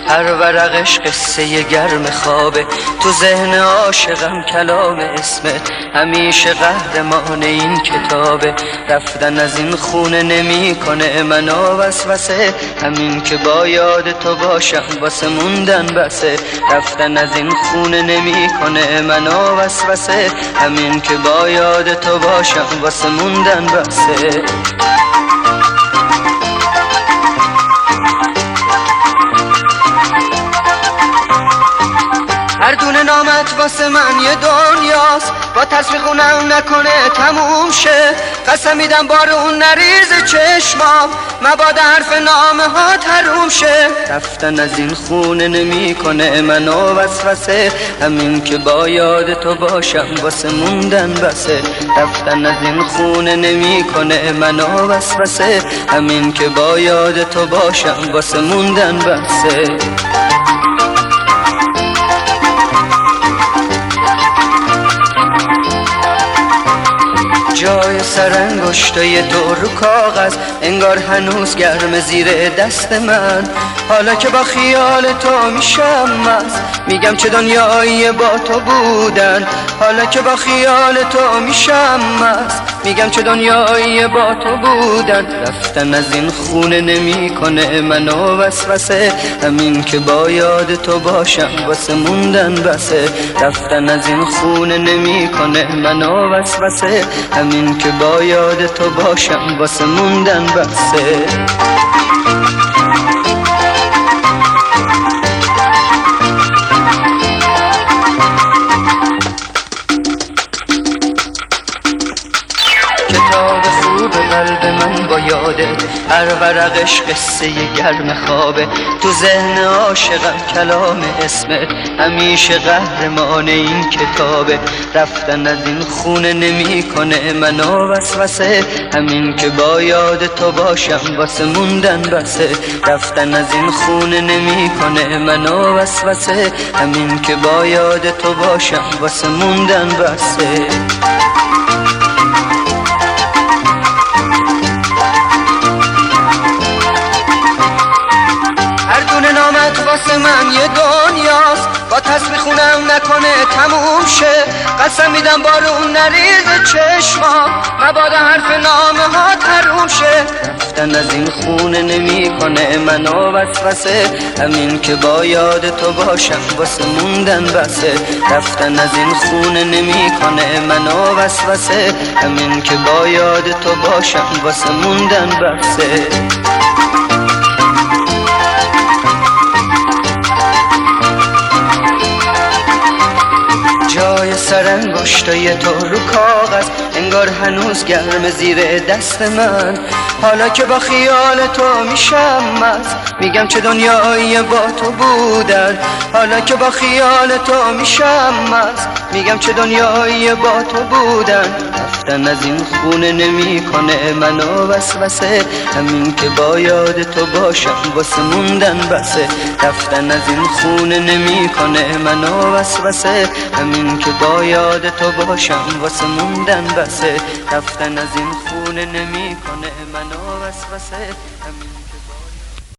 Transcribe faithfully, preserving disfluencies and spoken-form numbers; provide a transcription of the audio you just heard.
هر ورقش قصه گرم خوابه، تو ذهن عاشقم کلام اسمت همیشه قهرمان این کتابه. رفتن از این خونه نمی کنه منو وسوسه، همین که با یاد تو باشم واسه موندن بسه. رفتن از این خونه نمی کنه منو وسوسه، همین که با یاد تو باشم واسه موندن بسه. هر دونه نامت واسه من یه دنیاست، با تصویر خونم نکنه تموم شه. قسم میدم بارون نریز چشمام، مبادا حرف نامه ها تروم شه. رفتن از این خونه نمی کنه منو وسوسه، همین که با یاد تو باشم واسه موندن بسه. رفتن از این خونه نمی کنه منو وسوسه، همین که با یاد تو باشم واسه موندن بسه. جای سرانگشتای تو رو کاغذ انگار هنوز گرم زیر دست من. حالا که با خیال تو میشم مست، میگم چه دنیایی با تو بودن. حالا که با خیال تو میشم مست، میگم چه دنیایی با تو بودن. رفتن از این خونه نمی کنه منو وسوسه، همین که با یاد تو باشم واسه موندن بسه. رفتن از این خونه نمی کنه منو وسوسه، همین که با یاد تو باشم واسه موندن بسه. کتاب خوب قلب من با یاده، هر ورقش قصه گرم خوابه. تو ذهن عاشقم کلام اسمت همیشه قهرمان این کتابه. رفتن از این خونه نمی کنه منو وسوسه، همین که با یاد تو باشم واسه موندن بسه. رفتن از این خونه نمی کنه منو وسوسه، همین که با یاد تو باشم واسه موندن بسه. نامت واسه من یه دنیاست، با تصویر خونم نکنه تموم شه. قسم میدم بارون نریز چشمام، مبادا حرف نامه ها تروم شه. رفتن از این خونه نمی کنه منو وسوسه، همین که با یاد تو باشم واسه موندن بسه. رفتن از این خونه نمی کنه منو وسوسه، همین که با یاد تو باشم واسه موندن بسه. جای سرانگشتای تو رو کاغذ انگار هنوز گرم زیر دست من. حالا که با خیال تو میشم مست، میگم چه دنیایی با تو بودن. حالا که با خیال تو میشم مست، میگم چه دنیایی با تو بودن. رفتن از این خونه نمی کنه منو وسوسه، همین که با یاد تو باشم واسه موندن بسه. رفتن از این خونه نمی کنه منو وسوسه، همین که با یاد تو باشم واسه موندن بسه. رفتن از این خونه نمی کنه منو وسوسه.